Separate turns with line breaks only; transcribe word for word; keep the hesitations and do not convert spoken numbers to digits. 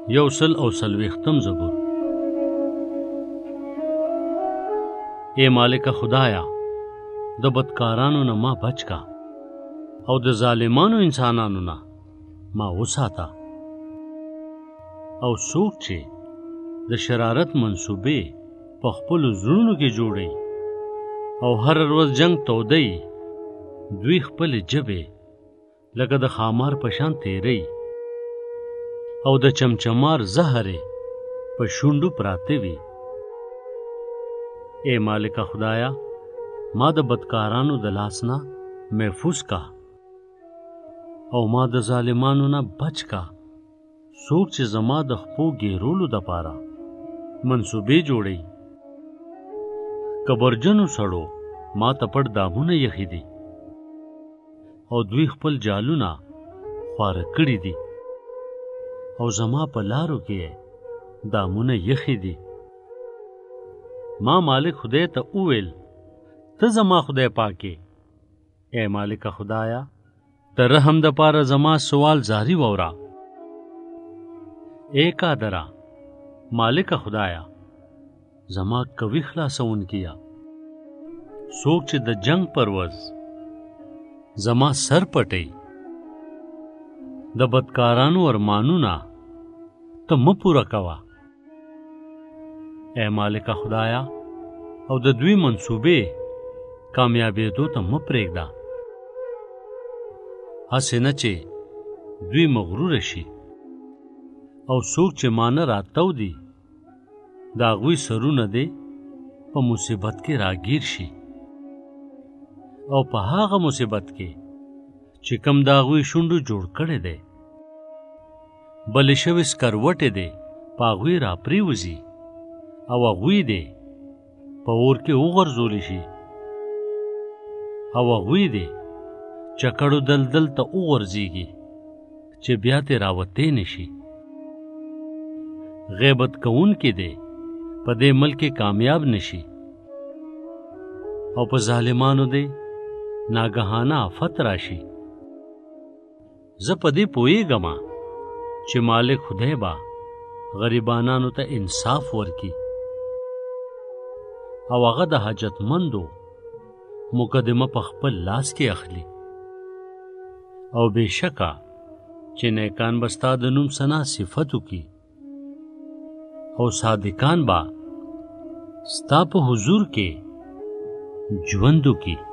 یو سل او څلوېښتم زبور. اے مالک خدایا، د بدکارانو نه ما بچ کا او د ظالمانو انسانانو نه ما وساته. او څوک چې د شرارت منصوبې په خپلو زړونو کې جوړوي او هر ورځ جنگ تودوي، دوی خپلې ژبې لکه د خامار په شان تیری او د چمچمار زهرې په شونډو پراته وي. اے مالک خدایا، ما د بدکارانو د لاس نه محفوظ کا او ما د ظالمانو نه بچ کا. څوک چې زما د خپو ګیرولو دپاره منصوبې جوړوي، کبرجنو سړو ما ته پټ دامونه یخي دي او دوی خپل جالونه خواره کړي دي او زما په لارو کې دامونه یخي دي. ما مالک خدای ته وویل، ته زما خدای پاکې. اے مالک خدایا، ته رحم د پاره زما سوال زاری وورا. اے قادرا مالک خدایا، زما کوي خلاصون کیا. څوک چې د جنگ پرورز زما سر پټي، د بدکارانو ارمانونه ته مه پوره کوه. اے مالک خدایا، او د دوی منصوبې کامیابېدو ته مه پرېږده. هسې نه چې دوی مغروره شي او څوک چې مانه راتاو دي، د هغوی سرونه دې په مصیبت کې راګیر شي او په هغه مصیبت کې چې کم د هغوی شونډو جوړ کړی دی، بلې شوې سکروټې دې په هغوی را پرېوځي او هغوی دې په اور کې وغورځولی شي او هغوی دې چکړو دلدل ته وغورځېږي چې بیا ترې راوتی نه شي. غیبت کوونکي دې په دې ملک کې کامیاب نشي او په ظالمانو دې ناګهانه آفت راشي. زه په دې پوهېږم چې مالک خدای به غریبانانو ته انصاف ورکي او هغه د حاجتمندو مقدمه په خپل لاس کې اخلي. او بېشکه چې نیکان به ستا د نوم ثنا صفت وکړي او صادقان به ستا په حضور کې ژوند وکړي.